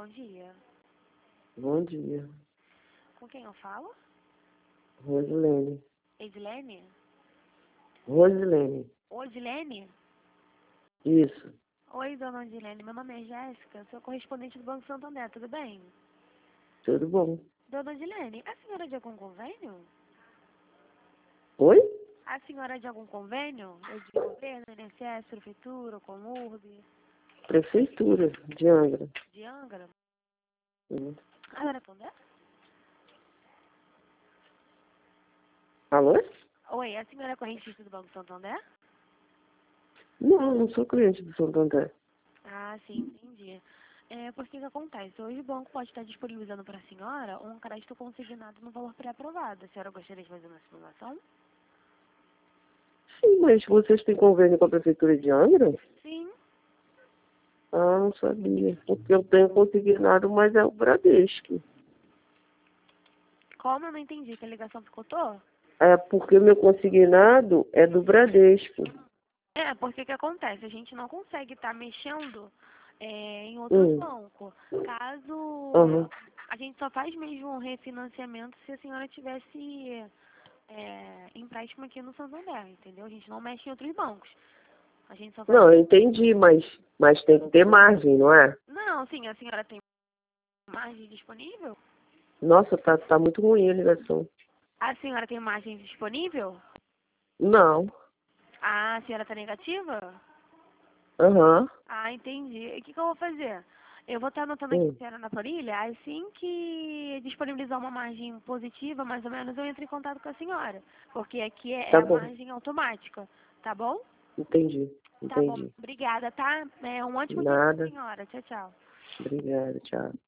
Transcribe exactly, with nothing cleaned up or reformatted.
bom dia. Bom dia. Com quem eu falo? Rosilene. Edilene? Rosilene. Odilene? Isso. Oi, dona Odilene. Meu nome é Jéssica, sou correspondente do Banco Santander, tudo bem? Tudo bom. Dona Odilene, a senhora é de algum convênio? Oi? A senhora é de algum convênio? É de governo, I N S S, prefeitura, Comurb, Prefeitura de Angra. de Angra? Hum. A senhora é Santander? Alô? Oi, a senhora é correntista do Banco Santander? Não, não sou cliente do Santander. Ah, sim, entendi. É, porque o que acontece? Hoje o banco pode estar disponibilizando para a senhora um crédito consignado no valor pré-aprovado. A senhora gostaria de fazer uma simulação? Sim, mas vocês têm convênio com a Prefeitura de Angra? Sim. Ah, não sabia. Porque eu tenho consignado, mas é o Bradesco. Como? Eu não entendi. Que a ligação picotou? É porque meu consignado é do Bradesco. É, porque o que acontece? A gente não consegue estar mexendo é, em outro Hum. banco. Caso Uhum. a gente só faz mesmo um refinanciamento se a senhora tivesse é, empréstimo aqui no Santander, entendeu? A gente não mexe em outros bancos. A gente só faz... Não, eu entendi, mas, mas tem que ter margem, não é? Não, sim, a senhora tem margem disponível? Nossa, tá, tá muito ruim a ligação. A senhora tem margem disponível? Não. Ah, a senhora está negativa? Aham. Ah, entendi. E o que, que eu vou fazer? Eu vou estar anotando aqui a Hum. senhora na planilha, assim que disponibilizar uma margem positiva, mais ou menos, eu entro em contato com a senhora. Porque aqui é é Tá a bom. margem automática, tá bom? Entendi. Tá bom, Entendi. obrigada, tá? É um ótimo dia pra Nada. senhora. Tchau, tchau. Obrigada. Tchau.